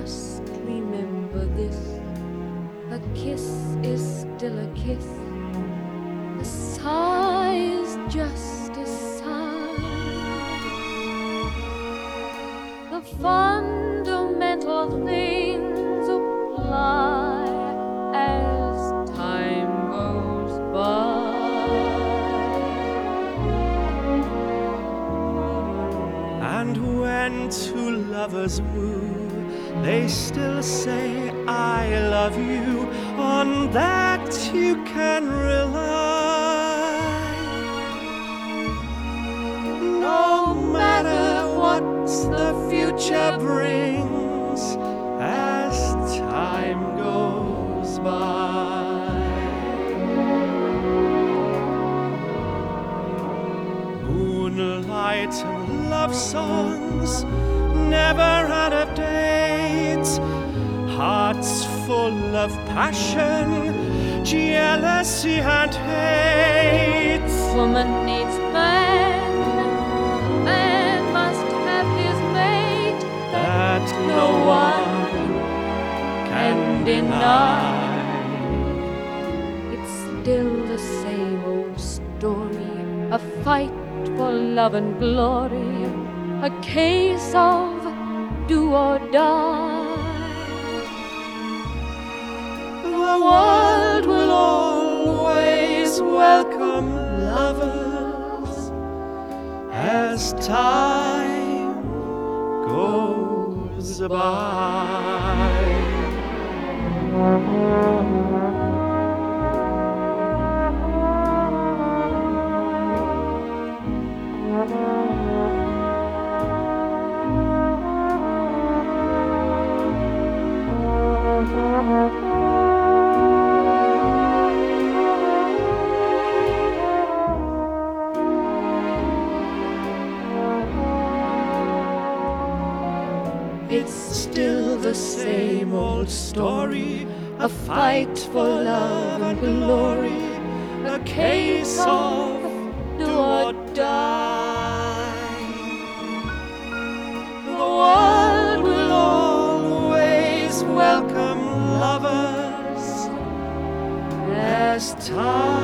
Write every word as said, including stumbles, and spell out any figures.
must remember this. A kiss is still a kiss. A sigh is just a sigh. The fundamental things apply as time goes by. And when two lovers woo, they still say, I love you. On that you can rely. No matter what the future brings, as time goes by. Moonlight and love songs, never out of date. Hearts full of passion, jealousy and hate. Woman needs man, man must have his mate. That no one can deny. It's still the same old story, a fight for love and glory, a case of do or die. The world will always welcome lovers as time goes by. It's still the same old story, a fight for love and glory, a case of do or die. The world will always welcome lovers as time